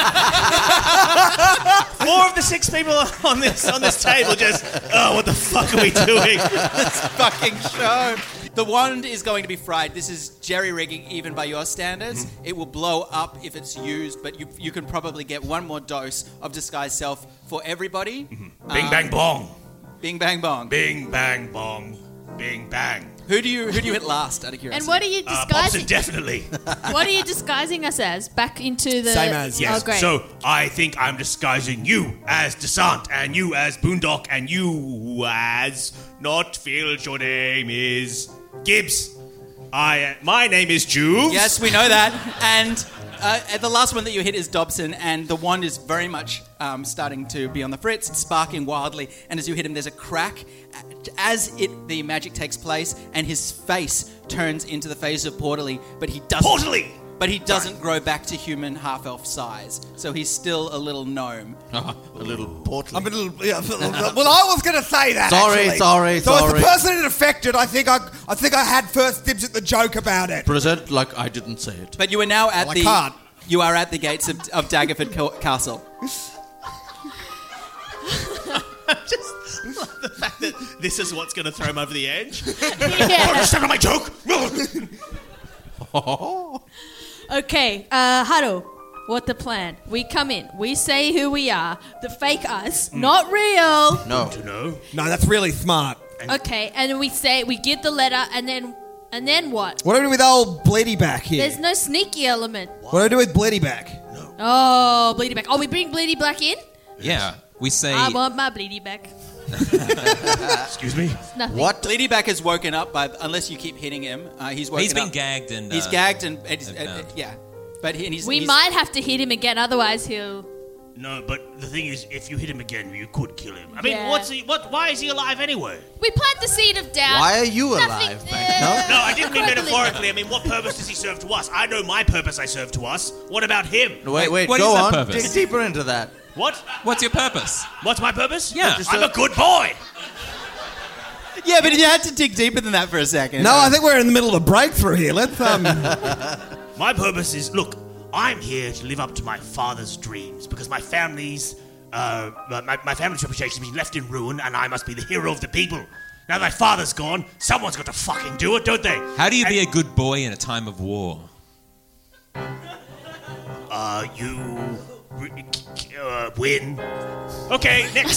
Four of the six people on this on this table just, oh, what the fuck are we doing? this fucking show. The wand is going to be fried. This is jerry-rigging even by your standards. It will blow up if it's used, but you you can probably get one more dose of Disguise Self for everybody. Bing, Um, bang, bong. Bing, bang, bong. Bing, bang, bong. Bing, bang. Who do you who do you hit last, out of curiosity? And what are you Uh, disguising? Bobson, definitely. What are you disguising us as? Back into the... Same as, Yes. Oh, great. So I think I'm disguising you as Desant, and you as Boondock, and you as not Phil. Your name is Gibbs. I. My name is Jules. Yes, we know that. And uh, and the last one that you hit is Dobson, and the wand is very much um, starting to be on the fritz. It's sparking wildly, and as you hit him, there's a crack. As it the magic takes place, and his face turns into the face of Portally, but he doesn't. Portally! But he doesn't grow back to human half-elf size, so he's still a little gnome. a little portly. I'm a little. Yeah, well, I was going to say that. Sorry, actually. sorry, so sorry. as the person it affected, I think I, I think I had first dibs at the joke about it. Present like I didn't say it. But you are now at Well, I the. can't. You are at the gates of, of Daggerford Ca- Castle. Just love the fact that this is what's going to throw him over the edge. Yeah. Understand my joke? Okay, uh, Haru, what the plan? We come in, we say who we are, the fake us, not real. No. To know. No, that's really smart. Okay, and we say, we give the letter, and then, and then what? What do I do with old Bleedy Back here? There's no sneaky element. What do I do with Bleedy Back? Oh, Bleedy back. Oh, we bring Bleedy back in? Yeah, we say. I want my Bleedy back. Excuse me? Nothing. What? Bleedyback is woken up by, unless you keep hitting him. Uh, he's woken He's been up. gagged and. He's uh, gagged and, and- and and- bound. yeah, but he, and he's, We he's, might have to hit him again, otherwise he'll No, but the thing is, if you hit him again, you could kill him. I mean, Yeah. what's he? What? Why is he alive anyway? We plant the seed of doubt. Why are you Nothing- alive, uh, Banknote? No, I didn't mean can't believe metaphorically. I mean, what purpose does he serve to us? I know my purpose I serve to us. What about him? Wait, wait, What go is that on. purpose? Dig deeper into that. What? What's your purpose? What's my purpose? Yeah. I'm a good boy. Yeah, but you had to dig deeper than that for a second. No, I think we're in the middle of a breakthrough here. Let's um. My purpose is, look, I'm here to live up to my father's dreams because my family's, uh, my, my family's reputation has been left in ruin, and I must be the hero of the people. Now that my father's gone, someone's got to fucking do it, don't they? How do you And- be a good boy in a time of war? Uh, you uh, win. Okay, next.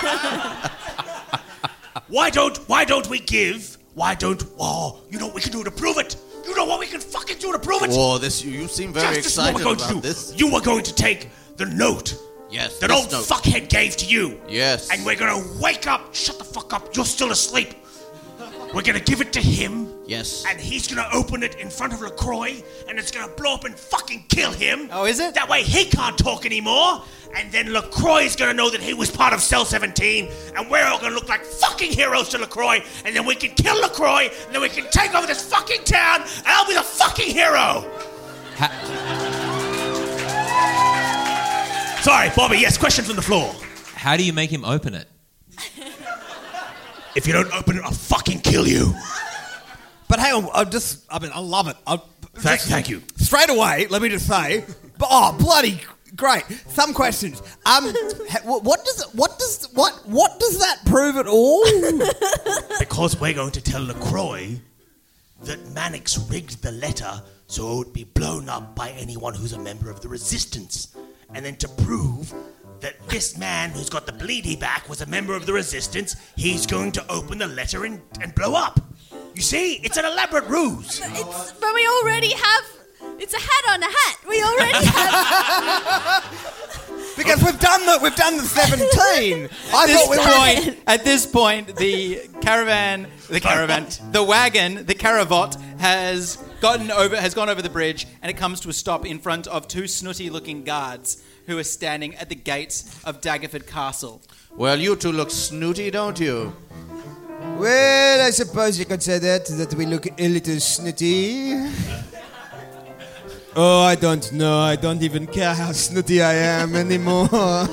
why don't Why don't we give? Why don't? Oh, you know what we can do to prove it. You know what we can fucking do to prove it. Whoa, this you, you seem very Just, this is what excited we're going about to do. this. You are going to take the note Yes, that this old note. fuckhead gave to you. Yes. And we're gonna wake up. Shut the fuck up. You're still asleep. We're gonna give it to him. Yes. And he's gonna open it in front of LaCroix, and it's gonna blow up and fucking kill him. Oh, is it? That way he can't talk anymore. And then LaCroix is gonna know that he was part of Cell seventeen, and we're all gonna look like fucking heroes to LaCroix, and then we can kill LaCroix, and then we can take over this fucking town, and I'll be the fucking hero. Sorry, Bobby, yes, question from the floor. How do you make him open it? If you don't open it, I'll fucking kill you. But hang on, I just, I mean, I love it. I, Thank, thank you. Straight away, let me just say, but, oh, bloody great. Some questions. Um, ha- what does what does what what does that prove at all? Because we're going to tell LaCroix that Mannix rigged the letter so it would be blown up by anyone who's a member of the Resistance. And then to prove that this man who's got the bleedy back was a member of the Resistance, he's going to open the letter and, and blow up. You see? It's an elaborate ruse. It's, but we already have. It's a hat on a hat. We already have. Because we've done the we've done the seventeen. I At this thought we were. point, at this point, the caravan, the caravan, the wagon, the caravot has gotten over, has gone over the bridge, and it comes to a stop in front of two snooty-looking guards who are standing at the gates of Daggerford Castle. Well, you two look snooty, don't you? Well, I suppose you could say that that we look a little snooty. Oh, I don't know. I don't even care how snooty I am anymore.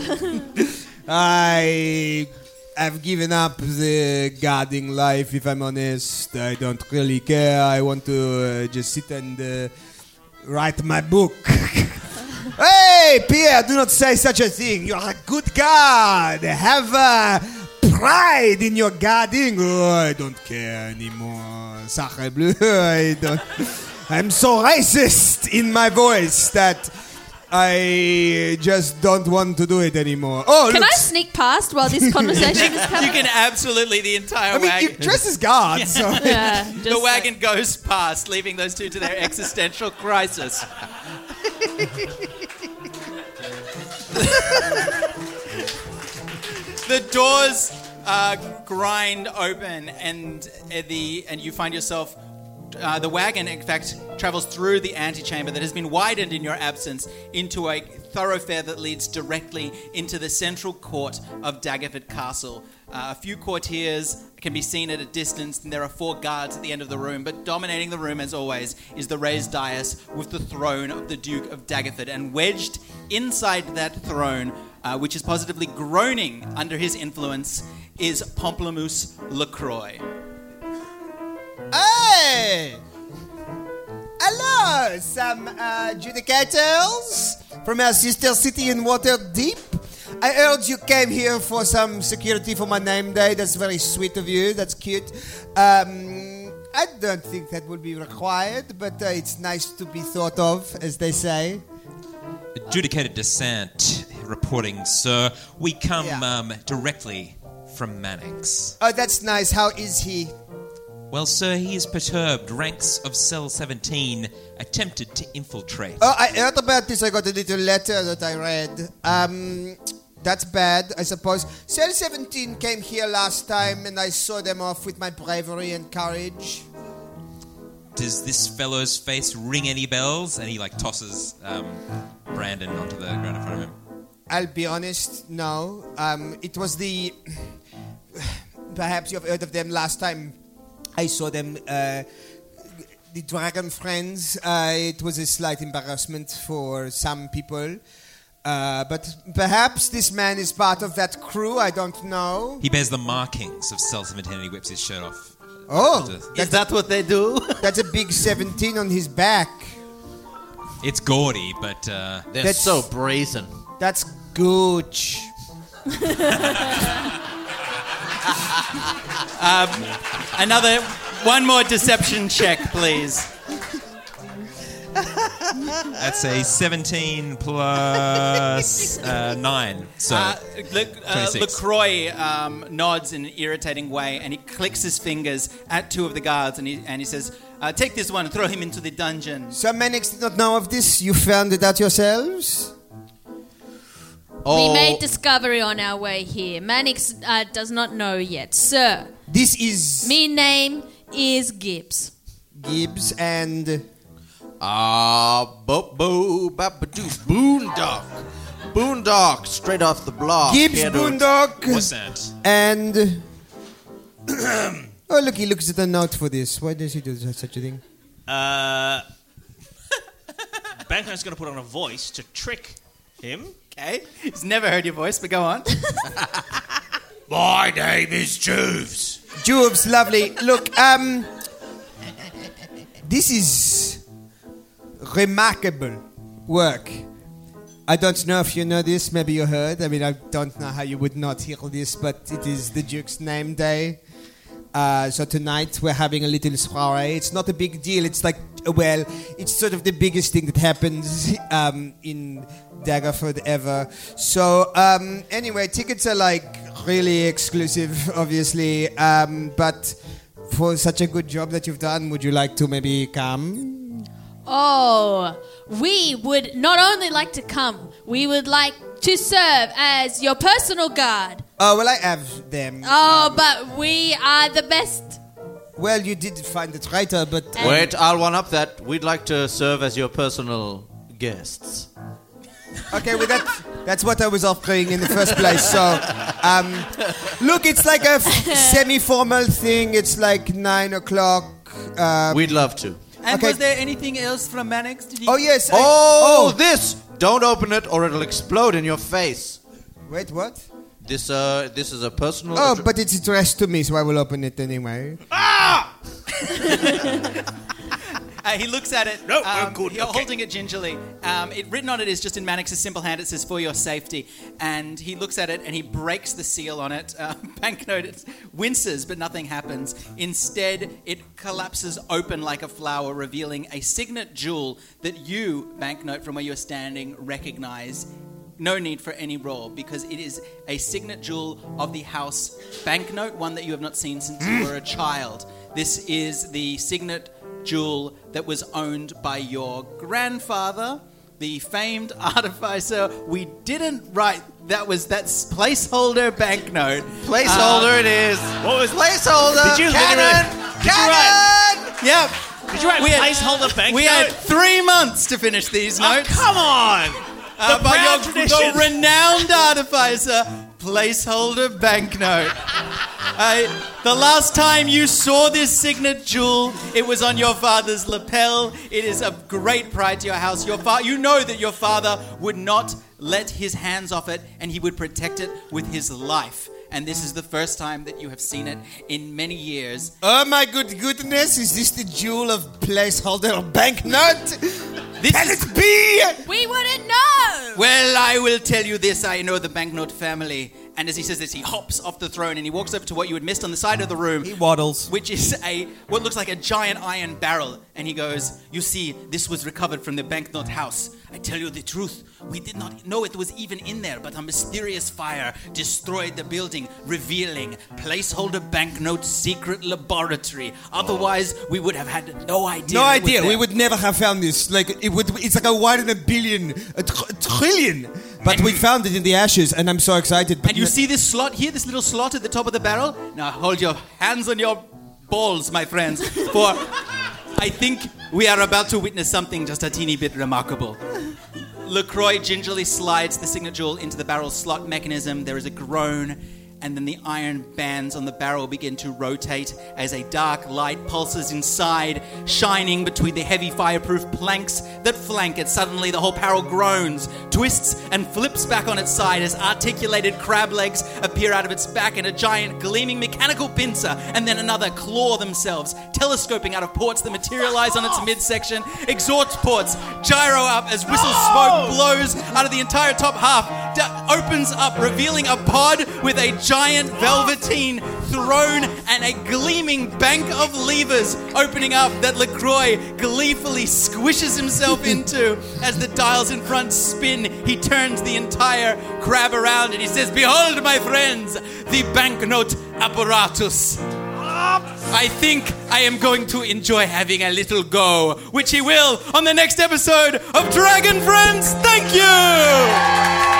I have given up the guarding life, if I'm honest. I don't really care. I want to uh, just sit and uh, write my book. Hey, Pierre, do not say such a thing. You are a good guard. Have uh, pride in your guarding. Oh, I don't care anymore. Sacre bleu, I don't... I'm so racist in my voice that I just don't want to do it anymore. Oh, Can look. I sneak past while this conversation is You happening? can absolutely the entire I mean, wagon. you dress as guards. So. Yeah, the just wagon goes past, leaving those two to their existential crisis. The doors uh, grind open, and uh, the and you find yourself. Uh, the wagon, in fact, travels through the antechamber that has been widened in your absence into a thoroughfare that leads directly into the central court of Daggerford Castle. Uh, a few courtiers can be seen at a distance, and there are four guards at the end of the room, but dominating the room, as always, is the raised dais with the throne of the Duke of Daggerford, and wedged inside that throne, uh, which is positively groaning under his influence, is Pamplemousse LaCroix. Hey! Hello, some uh, adjudicators from our sister city in Waterdeep. I heard you came here for some security for my name day. That's very sweet of you. That's cute. Um, I don't think that will be required, but uh, it's nice to be thought of, as they say. Adjudicated Descent reporting, sir. We come Yeah. um, directly from Mannix. Oh, that's nice. How is he? Well, sir, he is perturbed. Ranks of Cell seventeen attempted to infiltrate. Oh, I heard about this. I got a little letter that I read. Um, that's bad, I suppose. Cell seventeen came here last time, and I saw them off with my bravery and courage. Does this fellow's face ring any bells? And he, like, tosses um, Brandon onto the ground in front of him. I'll be honest, no. Um, it was the... Perhaps you've heard of them last time I saw them, uh, the Dragon Friends. Uh, it was a slight embarrassment for some people. Uh, but perhaps this man is part of that crew, I don't know. He bears the markings of Cell seventeen and he whips his shirt off. Oh, is that what they do? That's a big seventeen on his back. It's gaudy, but... Uh, They're That's- so brazen. That's Gooch. um, another, one more deception check, please. That's a seventeen plus uh, nine. So Uh, Le, uh, twenty-six. LaCroix um, nods in an irritating way and he clicks his fingers at two of the guards and he, and he says, uh, take this one and throw him into the dungeon. Some Mannix did not know of this. You found it out yourselves? Oh, We made discovery on our way here. Mannix uh, does not know yet. Sir, This is me name is Gibbs. Gibbs and... Ah, bo bo babadoo, boondock, boondock, straight off the block. Gibbs Here to- Boondock What's that? and... oh, look, he looks at the note for this. Why does he do such a thing? Uh, Banknote's going to put on a voice to trick him. Okay, he's never heard your voice, but go on. My name is Juves. Juves, lovely. Look, um... this is remarkable work. I don't know if you know this, maybe you heard. I mean, I don't know how you would not hear this, but it is the Duke's name day. Uh, so tonight we're having a little soiree. It's not a big deal. It's like, well, it's sort of the biggest thing that happens um, in Daggerford ever. So um, anyway, tickets are like really exclusive, obviously. Um, but for such a good job that you've done, would you like to maybe come? Oh, we would not only like to come, we would like to serve as your personal guard. Oh, well, I have them. Oh, but we are the best. Well, you did find the traitor, but... Wait, I'll one up that. We'd like to serve as your personal guests. Okay, well, that, that's what I was offering in the first place. So, um, look, it's like a f- semi-formal thing. It's like nine o'clock. Uh, We'd love to. And Okay. was there anything else from Mannix? Did he... oh, yes. I- Oh, oh, this! Don't open it or it'll explode in your face. wait, what? This uh, this is a personal... Oh, addre- but it's addressed to me, so I will open it anyway. Uh, he looks at it. No, um, oh, good, You're okay. holding it gingerly. Um, it written on it is just in Mannix's simple hand. It says "for your safety," and he looks at it and he breaks the seal on it. Uh, Banknote it winces, but nothing happens. Instead, it collapses open like a flower, revealing a signet jewel that you, Banknote, from where you're standing, recognize. No need for any roll because it is a signet jewel of the house Banknote, one that you have not seen since you were a child. This is the signet jewel that was owned by your grandfather, the famed artificer. We didn't write that was that's placeholder Banknote. Placeholder it is. What was Placeholder. Did you Cannon. literally- did you write- Cannon. Yep. Did you write We had- placeholder banknote? We had three months to finish these Oh, notes. come on! Uh, The by proud your, tradition. the renowned artificer, placeholder Banknote. Uh, the last time you saw this signet jewel, it was on your father's lapel. It is of great pride to your house. Your fa- you know that your father would not let his hands off it, and he would protect it with his life. And this is the first time that you have seen it in many years. Oh, my good goodness. Is this the jewel of placeholder Banknote? Can it be? We wouldn't know. Well, I will tell you this. I know the Banknote family. And as he says this, he hops off the throne and he walks over to what you had missed on the side of the room. He waddles. Which is a what looks like a giant iron barrel. And he goes, you see, this was recovered from the Banknote house. I tell you the truth. We did not know it was even in there, but a mysterious fire destroyed the building, revealing placeholder Banknote secret laboratory. Otherwise, we would have had no idea. No it was idea. there. We would never have found this. Like it would. It's like a one in a billion, a, tr- a trillion. But we found it in the ashes, and I'm so excited. But And you see this slot here, this little slot at the top of the barrel? Now hold your hands on your balls, my friends, for I think we are about to witness something just a teeny bit remarkable. LaCroix gingerly slides the signet jewel into the barrel slot mechanism. There is a groan, and then the iron bands on the barrel begin to rotate as a dark light pulses inside, shining between the heavy fireproof planks that flank it. Suddenly, the whole barrel groans, twists, and flips back on its side as articulated crab legs appear out of its back and a giant gleaming mechanical pincer and then another claw themselves, telescoping out of ports that materialize on its midsection. Exhaust ports gyro up as whistle smoke blows out of the entire top half, d- opens up, revealing a pod with a giant velveteen throne and a gleaming bank of levers opening up that LaCroix gleefully squishes himself into. As the dials in front spin, he turns the entire crab around and he says, "Behold, my friends, the banknote apparatus. I think I am going to enjoy having a little go," which he will on the next episode of Dragon Friends. Thank you!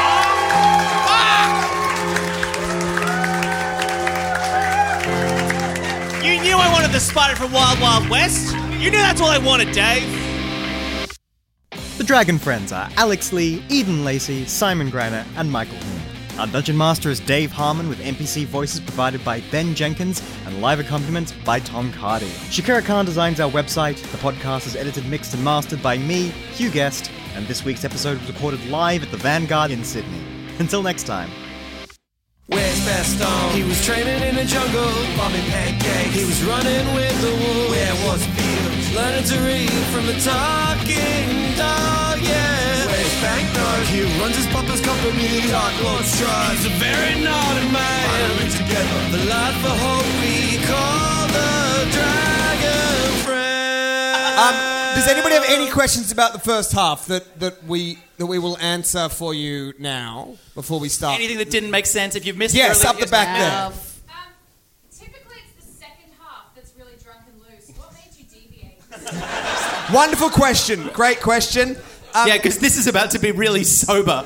You knew I wanted the spider from Wild Wild West. You knew that's all I wanted, Dave. The Dragon Friends are Alex Lee, Eden Lacey, Simon Greiner, and Michael Hoon. Our Dungeon Master is Dave Harmon, with N P C voices provided by Ben Jenkins and live accompaniment by Tom Cardy. Shakira Khan designs our website. The podcast is edited, mixed, and mastered by me, Hugh Guest, and this week's episode was recorded live at the Vanguard in Sydney. Until next time. Where's Baston? He was training in the jungle, bombing pancakes. He was running with the wolves. Where was Fields? Learning to read from the talking dog, yeah. Where's Banknote? He runs his papa's company, Dark Lord Strahd. He's a very naughty man. Finally together, the light for hope we call the Dragon Friends. Um, does anybody have any questions about the first half that, that we that we will answer for you now before we start? Anything that didn't make sense, if you've missed yes, it. Yes, up the back there. Um, typically, it's the second half that's really drunk and loose. What made you deviate? Wonderful question. Great question. Um, yeah, because this is about to be really sober.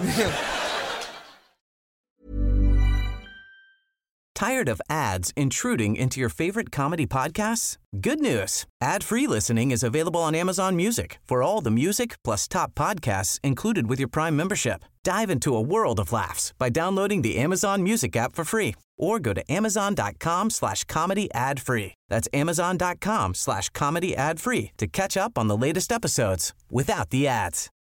Tired of ads intruding into your favorite comedy podcasts? Good news. Ad-free listening is available on Amazon Music for all the music plus top podcasts included with your Prime membership. Dive into a world of laughs by downloading the Amazon Music app for free or go to amazon.com slash comedy ad free. That's amazon.com slash comedy ad free to catch up on the latest episodes without the ads.